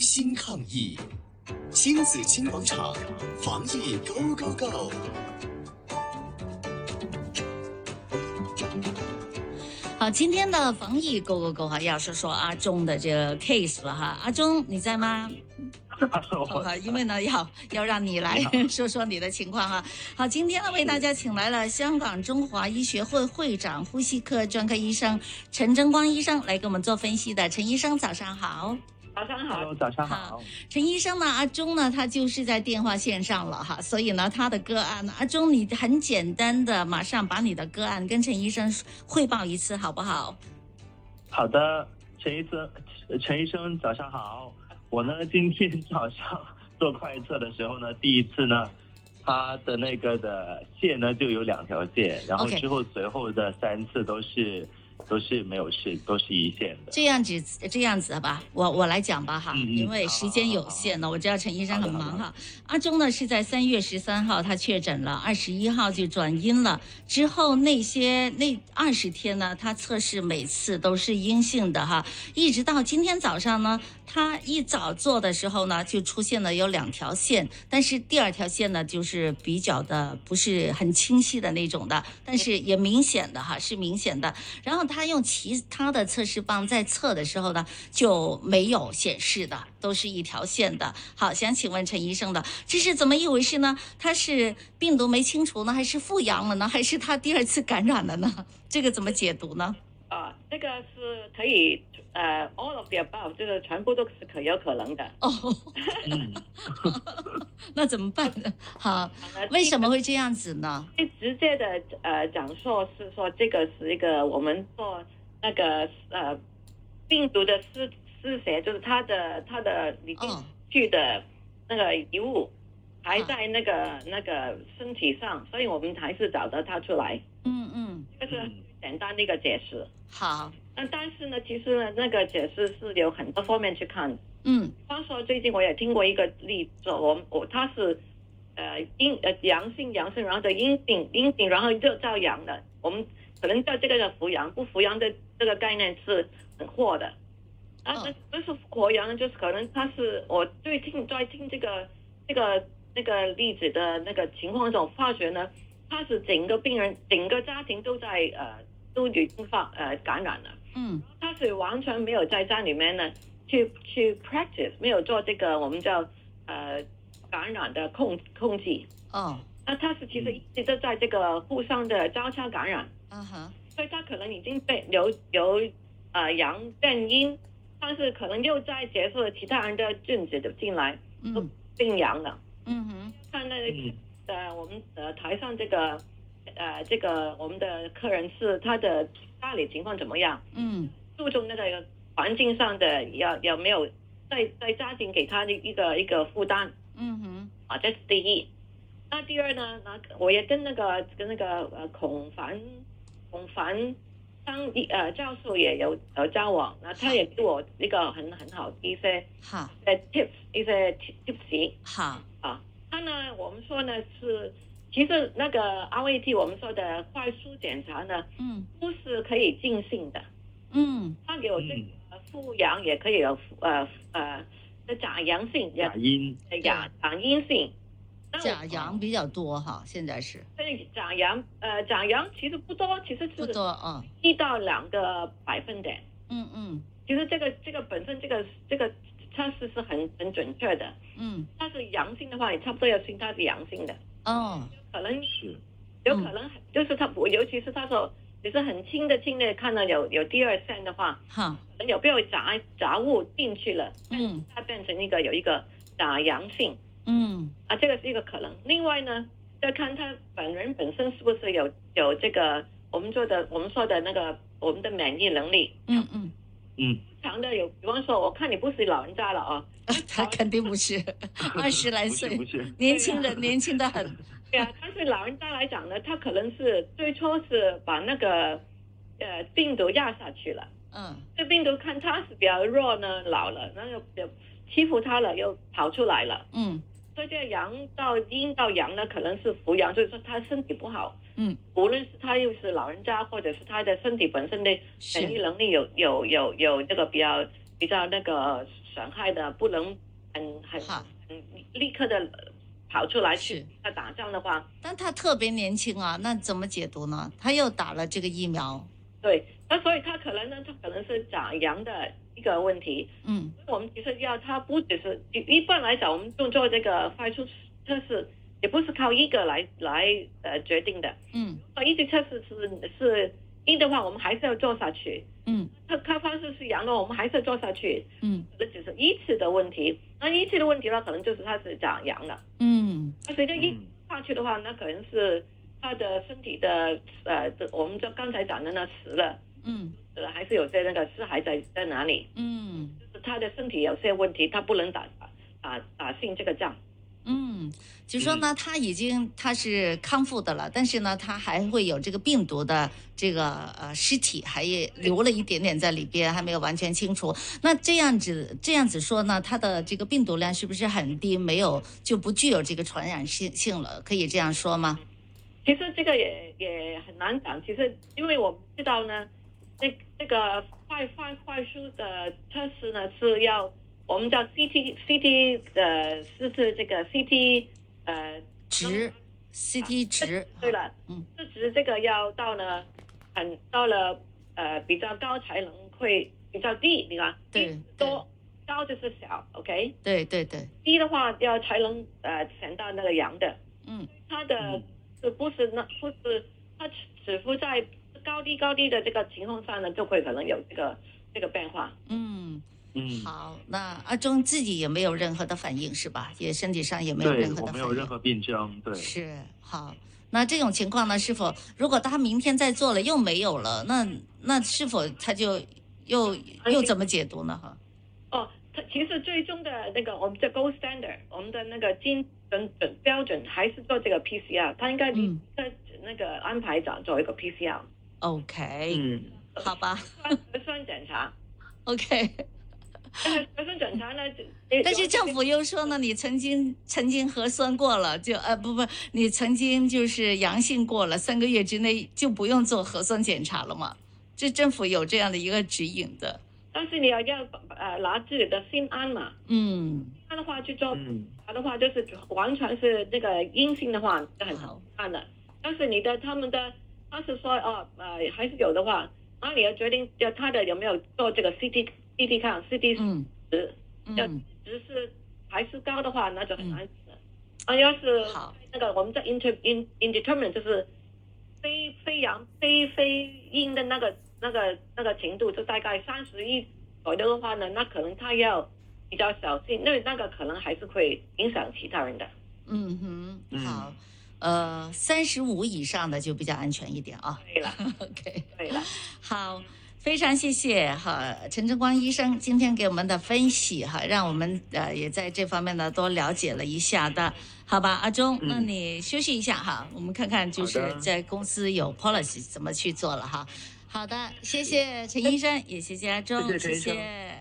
心抗疫，亲子金广场，防疫 Go Go Go。 好，今天的防疫 Go Go Go 哈，要说阿中的这个 case 了哈。阿中，你在吗？好，因为呢要让你来说说你的情况哈。好，今天呢为大家请来了香港中华医学会会长、呼吸科专科医生陈争光医生来给我们做分析的。陈医生，早上好。 早上好。 Hello， 早上好。 陈医生呢，阿中呢，他就是在电话线上了哈，所以呢，他的个案呢，阿中你很简单的马上把你的个案跟陈医生汇报一次，好不好？ 好的，陈医生早上好。我呢今天早上做快测的时候呢，第一次呢，他的那个的线呢就有2条线，然后之后随后的3次都是没有事，都是一线的。 这样子好吧，我来讲吧哈，因为时间有限呢，我知道陈医生很忙哈。阿中呢是在3月13号他确诊了，21号就转阴了，之后那20天呢，他测试每次都是阴性的哈，一直到今天早上呢，他一早做的时候呢，就出现了有2条线，但是第2条线呢，就是比较的不是很清晰的那种的，但是也明显的哈，是明显的。然后他用其他的测试棒在测的时候呢，就没有显示的，都是一条线的。好，想请问陈医生的，这是怎么一回事呢？他是病毒没清除呢，还是复阳了呢，还是他第2次感染了呢？这个怎么解读呢？ 这个是可以all of the above， 这个全部都是有可能的。 那怎么办呢？好，为什么会这样子呢？ 最直接的讲说是说，这个是一个我们做那个病毒的失血，就是它的里面去的那个遗物还在那个身体上，所以我们还是找得它出来。这是简单的一个解释。 好， 但是呢，其实呢，那个解释是有很多方面去看。比方说最近我也听过一个例子，他是阳性，然后的阴性，然后就照阳的，我们可能叫这个叫复阳，不复阳的这个概念是很惑的。那不是活阳，就是可能他是我在听这个那个例子的那个情况中，发觉呢，他是整个病人整个家庭都已经感染了。他是完全没有在家里面呢去 practice， 没有做这个我们叫感染的控制。那他是其实一直都在这个互相的交叉感染。所以他可能已经被由阳变阴，但是可能又在结合其他人的菌子的进来，都变阳了。看我们台上这个我们的客人是他的家里情况怎么样？注重那个环境上的有没有在家庭给他的一个负担？这是第一。那第二呢？我也跟那个孔凡教授也有交往，那他也给我一个很好的一些tips， 一些 tips。 好他呢，我们说呢是，其实那个 RAT 我们说的快速检查呢，不是可以尽信的。他给我这个复阳也可以有假阳性、假阴性。 假阳比较多哈，现在是。 对，假阳其实不多，其实是不多 1到2个百分点。其实这个本身这个测试是很准确的。它是阳性的话，你差不多要信它是阳性的。可能是有可能就是它，尤其是他说只是很轻的看到有第2线的话，可能有没有杂物进去了，它变成有一个假阳性。这个是一个可能。另外呢，要看他本人身是不是有这个我们说的那个我们的免疫能力。常的有，比方说，我看你不是老人家了他肯定不是，20来岁，年轻的很。 对啊，但是老人家来讲呢，他可能是最初是把那个病毒压下去了。这病毒看他是比较弱呢，老了，然后又欺负他了，又跑出来了。所以这个阴到阳呢，可能是复阳，就是说他身体不好。无论是他又是老人家，或者是他的身体本身的免疫能力有这个比较那个损害的，不能很立刻的跑出来去打仗的话， 但他特别年轻啊，那怎么解读呢？他又打了这个疫苗， 对，那所以他可能是假阳的一个问题。我们其实他不只是一般来讲，我们做这个快速测试也不是靠一个来决定的。一级测试是阴的话，我们还是要做下去。他方式是阳的，我们还是要做下去。那只是一次的问题。那一次的问题呢，可能就是他是假阳了。那随着一下去的话，那可能是他的身体的我们就刚才讲的那死了。还是有些那个尸骸在哪里？就是他的身体有些问题，他不能打胜这个仗。 就说呢，他是康复的了，但是呢，他还会有这个病毒的这个尸体，还留了一点点在里边，还没有完全清除。那这样子说呢，他的这个病毒量是不是很低，就不具有这个传染性了？可以这样说吗？ 其实这个也很难讲。其实因为我们知道呢，这个快速的测试呢是要我们叫 CT 是这个 CT 值 CT 值。 对了，这值这个要到了比较高才能会比较低，你看， 对， 多高就是小 ，OK？ 对， 低的话才能选到那个阳的。它的不是它只不在高低的这个情况下呢，就会可能有这个变化。 好，那阿忠自己也没有任何的反应是吧？也身体上也没有任何的反应， 对，我没有任何病症，对。 是，好，那这种情况呢，是否如果他明天再做了又没有了，那是否他就又怎么解读呢？ 它其实最终的那个我们的 gold standard， 我们的那个准标准还是做这个 PCR， 他应该那个安排做一个 PCR。OK， 好吧。 核酸检查。 OK。 核酸检查呢？ 但是政府又说呢，你曾经核酸过了，就你曾经就是阳性过了，3个月之内就不用做核酸检查了嘛？这政府有这样的一个指引的。 但是你要拿自己的心安嘛。那的话去做，的话就是完全是那个阴性的话就很好看的。但是他是说还是有的话，那你要决定他的有没有做这个 CT 看 CT 值，值是还是高的话，那就很难死。要是那个我们在 indeterminate 就是非阳非阴的那个程度，就大概31左右的话呢，那可能他要比较小心，因为那个可能还是会影响其他人的。 好，35以上的就比较安全一点啊。 对了 ，OK， 对了， 好。非常谢谢陈正光医生今天给我们的分析让我们也在这方面呢多了解了一下的，好吧？阿忠，那你休息一下我们看看就是在公司有 policy 怎么去做了好的，谢谢陈医生，也谢谢阿忠，谢谢。